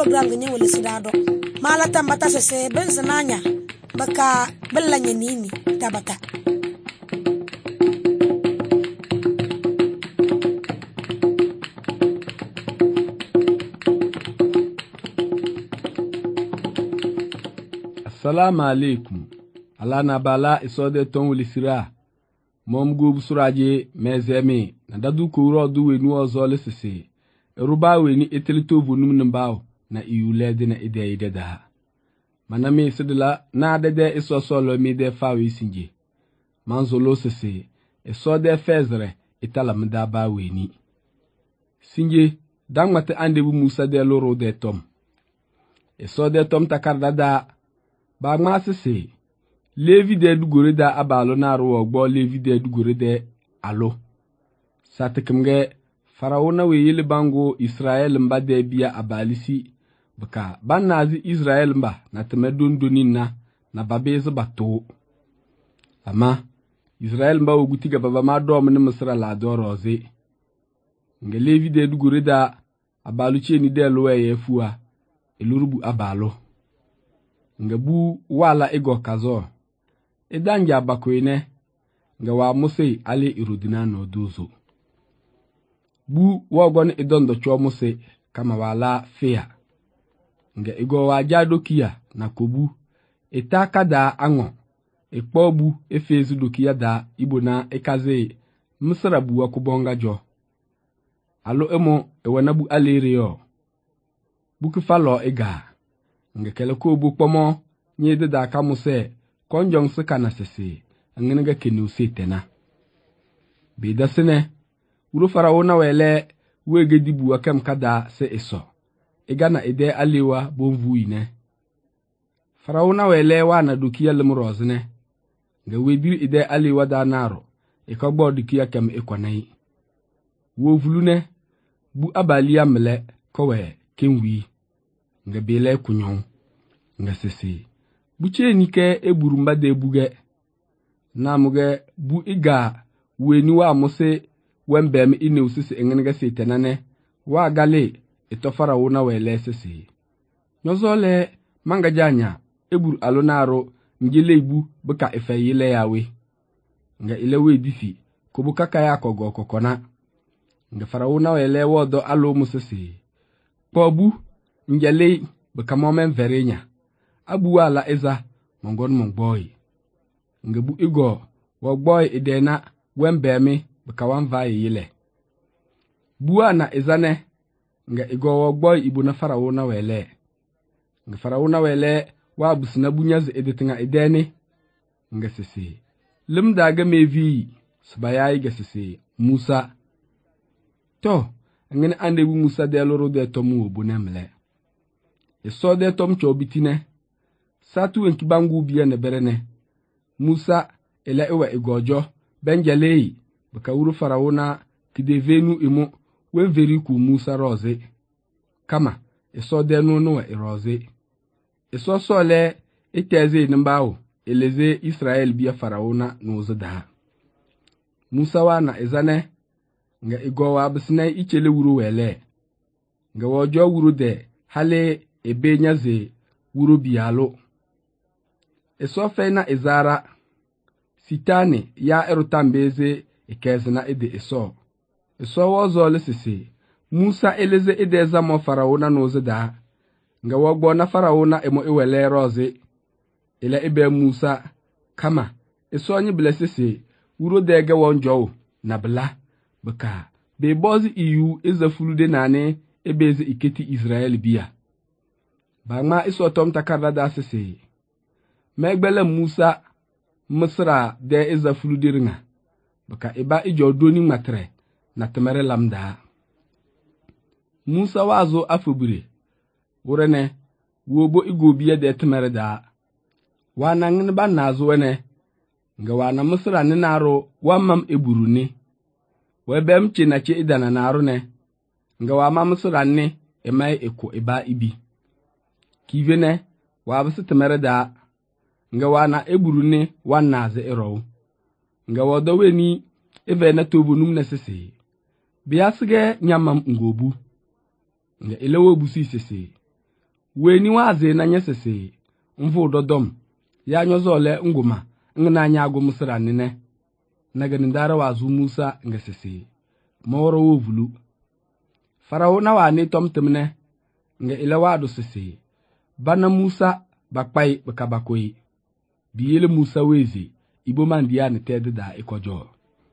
program gni wole sidado mala tambata se bensananya baka bellanya nini tabata Assalamu alaikum. Ala na bala isode ton wulisira. Mom gubu suraje mezeme na dadu kuro duwe nu ozo lesese. Eruba we ni etelito vonum nbaw na iulede na ide da. Mana me sidila na dede iso solo mi de fawe sinje. Manzolo sese isode fezre itala mda ba we ni. Sinje dangmate ande bu Musa de loro de tom. Isode tom takarda da ba masese levi de dugore da abalo na ro ogbo levi de dugore de alo satekemge faraona we yele bango Israel mba de bia abalisi baka banazi Israel mba na temedon donina na babeze bato ama Israel mba ogutiga baba ma dom ne Misra la doroze nge levi de dugore da abalo cheni de lo yefua elurubu abalo ngabu wala ego kazo idanja bakoine nga wa muse ali irudina no duzo bu wogon idondo cho muse kama wala fea nga ego wa jadokia na kobu itaka da ango ikpobu efezu dokia da ibona ekaze Misra bu wakubonga jo alo emo ewanabu alirio buku falo ega nga kele ko bu kpomo nyede da kamuse konjong sika na sese ngene kenu setena be da sene wuro faraona wele wege dibu akam kada se eso igana ide alewa bonvu ine faraona wele wana dukiya lemrozne nga wedir ide alewa da naro ikogbo dukiya kam ekonai wo vulune bu abalia mele kowe kenwi nga bele kunyon nga sese buche nike eburu mbade ebuge na muge bu iga weni wa mose wembem ine usisi engenega setenane wa gale itofara wona wele sese nyozole manga janya eburu alonaro ngile ibu beka efeyile yawe nga ilewe difi kubuka kaya kogo kokona nga farawona wele wodo alo musese pobu ngele beka momen verenya abu wala eza mongon mongboy ngebu igo wogboy idena wembemi beka wanva yile buana ezane nga igo wogboy ibuna farawona wele nga farawona wele wa busina bunyaze edetinga ideni nga sese limdaga mevi sbayai ga sese Musa to ngene ande bu Musa de loro de tomu obunemle eso de tom chobitine satu enkibangu biya ne berene Musa ela ewa egojo benjalei baka wuru faraona kidevenu imo wenveri ku Musa roze kama eso de no eroze eso sole eteze nimbawo eleze Israel biya faraona nozada Musa wana ezane nga igowa bisne ichele wuru wele nga wojo wuru de hale ebenyaze wuru bialo esofena ezara sitani ya erutambeze ikezna ede eso wozo lesese Musa eleze edeza mo faraona nozada nga wogbo na faraona emo iwele roze ila ebe Musa kama eso onye blesese wuro dege wonjo na bla baka be bozi iyu ezafulude nane ebeze iketi Israel biya bangma iso tom takarda da sese megbele Musa Misra de ezafulude ringa baka iba ijo doni matre na temere lamda Musa wazo afubure wurene wobo igobiya de temere da wana ngin ba nazo wene nga wana Misra ni naro wamam eburu ni webem chinache idana naro ne nga wama Misra ni emai eko iba ibi kivene wabisi temere da nga wana eburu ni wanaze ero nga wodowe ni eve na tobunum na sese biasige nyamam ngobu nga elewo busi sese weni waze na nyesese mvu dodom ya nyozole nguma ngna nya agụ musra nene naga ndara wazu Musa ngesese moro wovulu Farao na wa ni tomtemne nga ilawa do sese bana Musa bakpai bakabakoi biyele Musa wezi ibo mandia ne tedda ikojo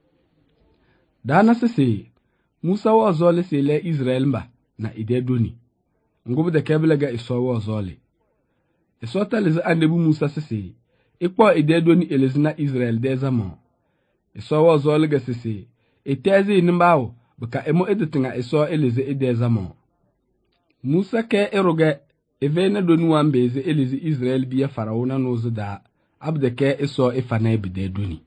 dana sese Musa wa zole sele Israel mba na idedoni ngubu de keblega iso wa zole iso taliz andebu Musa sese ikpo idedoni elezina Israel de zaman iso wa zole ga sese etezi nimbawo baka emo editinga iso eleze ide zaman Musa ke eroge evene donu wambeze eleze Israel biya Farao na nozu da abdeke iso ifana ebidedoni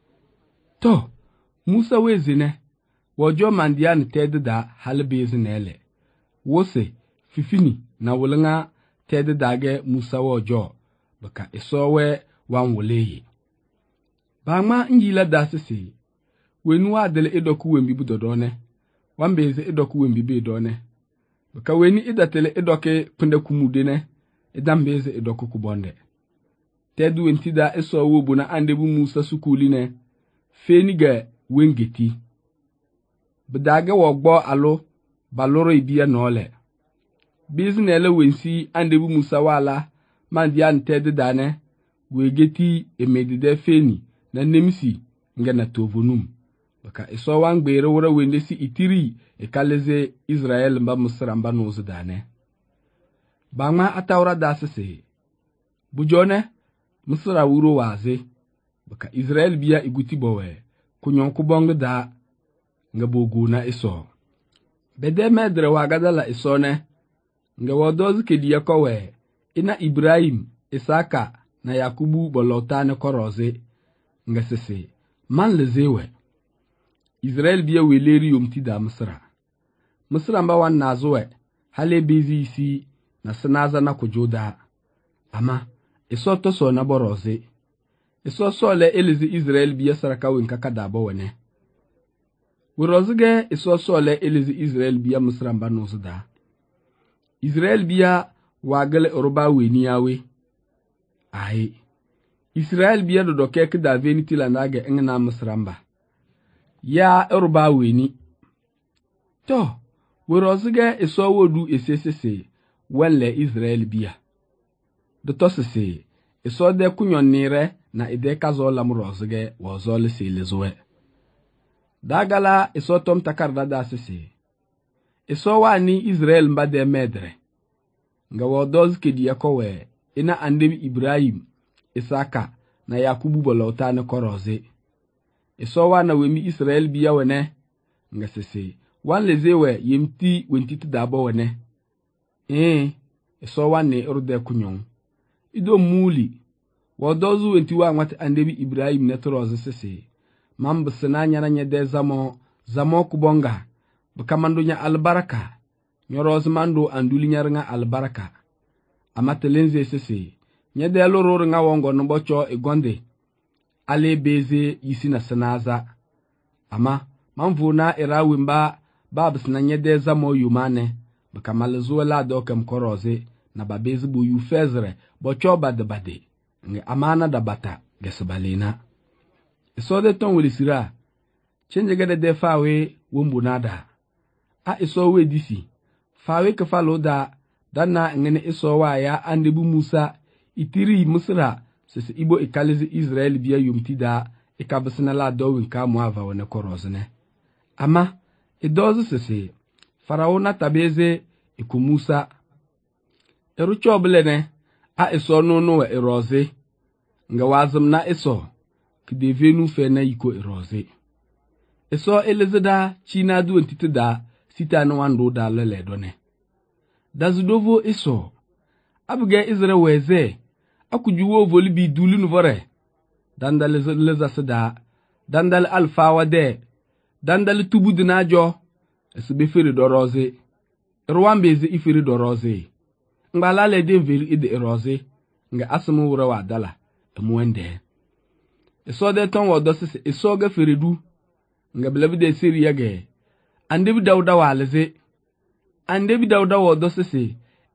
to Musa wezine wojo mandian tedda halbezi nele wose fifini na wulanga tedda ge Musa wojo baka isowe wan wuleyi bama njila dasisi wenu adele idoku wembi budodone wambeze idoku wembi bedone baka weni idatele idoke pende kumudene idambeze idoku kubonde tedu wentida iso wobu na andebu Musa sukuline feniga wengeti bedage wogbo alo baloro ibia nole biznele wensi andebu Musa wala mandian tedda ne wegeti emedide feni na nemsi ngana tovonum baka iso wangbere wora wendesi itiri ekaleze Israel mba Misra mba nozu dane bama atawra dasese bujone Misra wuro waze baka Israel biya iguti bowe kunyon kubong da nga bogu na iso bede medre wagadala iso ne nga wodoz kediya kowe ina Ibrahim Isaka na Yakubu bolotane koroze nga sese man lezewe Israel biya weleri yomti da Misra mba wan nazowe hale bezi isi na sanaza na kujoda ama iso to so na boroze iso so le elezi Israel biya saraka wen kakada bawene wirozige iso so le elezi Israel biya Misra mba nozuda Israel biya wagale oroba weni yawe ai Israel biya do keke da veniti la nage ngna Misra mba ya oroba weni to wirozige iso wodu esesese wenle Israel biya de tosese iso de kunyon nire na ide kazo lamrozige wozole selezwe dagala iso tom takarda da sese iso wani Israel mbade medre nga wodoz kedi yakowe ina andebi Ibrahim Isaka na Yakubu bolotane koroze iso wana wemi Israel biya wene nga sese wan lezewe yemti wentiti dabo wene iso wane urde kunyon ido muli wodozu wenti wa nwati andebi Ibrahim netroze sese mambsina nyana nyede zamo kubonga bukamando nya albaraka nyoroz mando anduli nyarnga albaraka amatelenze sese nyede loror nga wongo nbocho igonde ale beze yisina sanaza ama mamvuna irawimba babsina nyede zamo yumane bukamalzo la dokam koroze na babezi bu yufezre bocho badbade nge amana da bata gesbalina iso de ton wilisira chenje gade de fawe wombunada a iso we disi fawe ke falo da dana ngene iso wa ya andebu Musa itiri Misra sese ibo ikalizi Israel biya yumtida ikabsina la dowin ka muava wona korozne ama idozu sese Farao na tabeze iku Musa erucho blene a iso nunu wa eroze nga wazum na iso kidevenu fe na iko eroze iso elezeda china du entitida sita no wando da lele done dazudovo iso abuge Israel weze akujuwo volibi dulun vore dandal lezasada dandal alfa wade dandal tubudinajo esbe feri doroze erwambeze iferi doroze ngbala le de veri ide eroze nga asmu wura wa dala emwende iso de ton wodosis iso ga feridu nga blabide siri yage andebi dawda waleze andebi dawda wodosis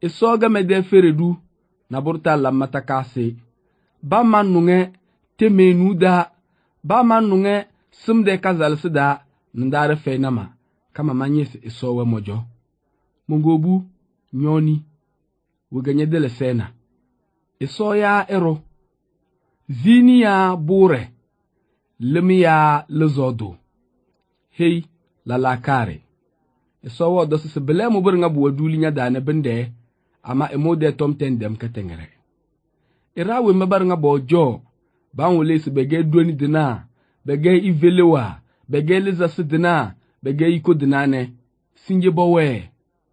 isoga mede feredu na burta lamata kase ba manunge temenuda ba manunge sumde kazalsida ndare feinama kama manyese isowe mojo mungobu nyoni wuganye dele sena isoya ero zini ya bure limi ya lezodo hey lalakare isowo dosu bele mu bur nga buwa duli nya dane bende ama emode tomten dem katengere irawe mabar nga bojo banwole se bege doni dina bege ivelewa bege lezas dina bege iko dinane sinje bowe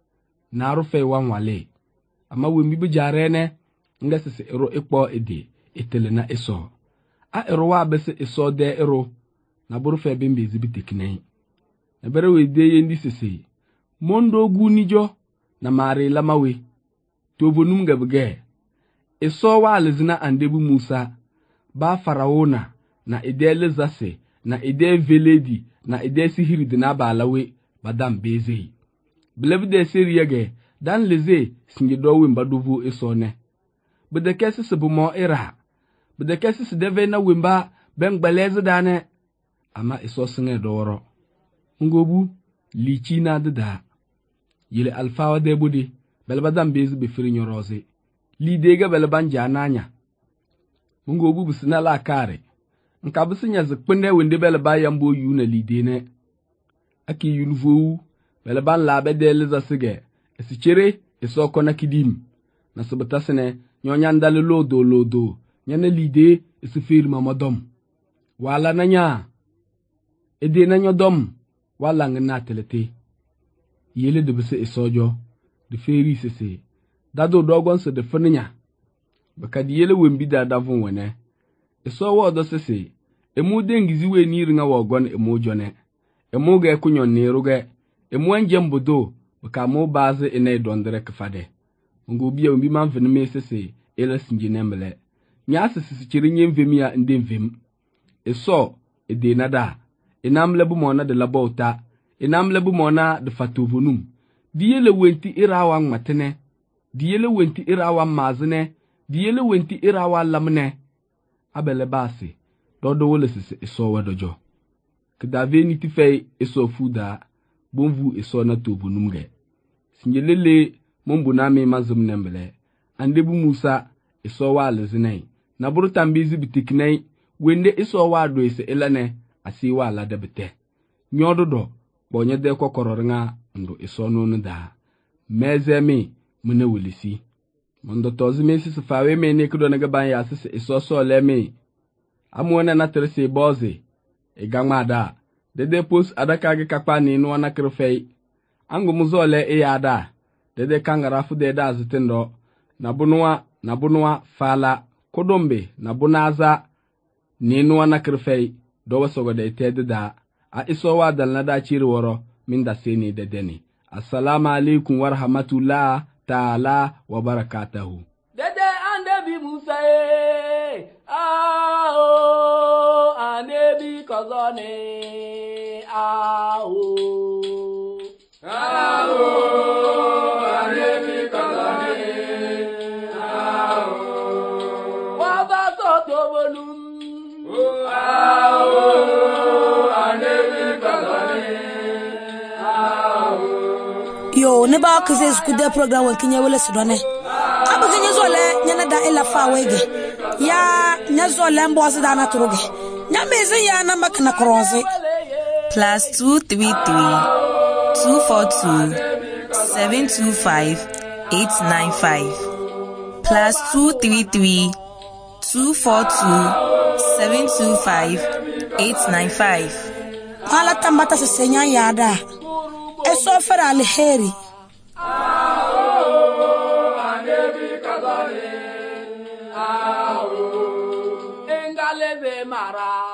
na rufe wanwale ama wembi bujarene nga sese ero ikpo ede etelena iso a ero wa bese iso de ero na burufe bimbe zibitekine na bere we de yendi sese mondo gunijo na mare lamawe tobonum gabge iso wa lezina andebu Musa ba faraona na idele zase na ide veledi na ide sihiri dina balawe badam beze blebde seriyege dan leze singidowe mbaduvu isone bede kesi sebumo ira bede kesi sedeve na wimba ben gbaleze dane ama iso singe doro ngobu lichi na dada yele alfawa de budi belbadam beze be firinyo rose lidega belbanja nanya ngobu bisina la kare nka bisinya zikpende wende belba yambo yuna lidene aki yunvu belban labe de leza sige esichere isoko na kidim na sabatasene nyonyandale lodo nyane lide isifir mamadom wala nanya ede na nyodom wala ngina telete yele de bise isojo de feri sese dado dogon se de fanya bakadi yele wembi da davun wene iso wodo sese emu dengizi we ni ringa wogon emu jone emu ga kunyon ne ruge emu anjembodo baka mo baze ene dondere kfade ngo biya umbi manfene me sese ela sinjinemle nya sese chirinye mvemia ndemvem iso ede nada inamle bu mona de labota inamle bu mona de fatuvunum diyele wenti irawa matene diyele wenti irawa mazne diyele wenti irawa lamne abele basi dodo wole sese iso wadojo kdave ni tifei iso fuda bonvu iso na tobunumge singelele mombu na me mazum nembele andebu Musa iso wa lezinai na buru tambizi bitiknai wende iso wa do ise elane asi wa la debete nyododo bonye de kokororinga ndo iso no nda mezemi mune wulisi mondo tozi mesi fawe me ne kudo naga ban ya sese iso so leme amwona na terse boze igangmada dede pos adaka ge kakpa ni no na krefei angu muzole e yada dede kangara fu de da zitindo na bunwa fala kodombe na bunaza ni no na krefei do wasogo de tede da a iso wa dal na da chiri woro min da seni dede ni assalamu alaikum wa rahmatullah ta'ala wa barakatuhu dede andebi Musa anebi kozone anebi kozone waba soto volum anebi kozone yo ne ba kese skude program wakinya wala sudone abakinye zole nyana da ila fa wege ya nyazole mbozi da na turuge nyameze ya na makna kroze +233 242 725 895 +233 242 725 895 ala tambata se senya yada eso fera alheri engaleve mara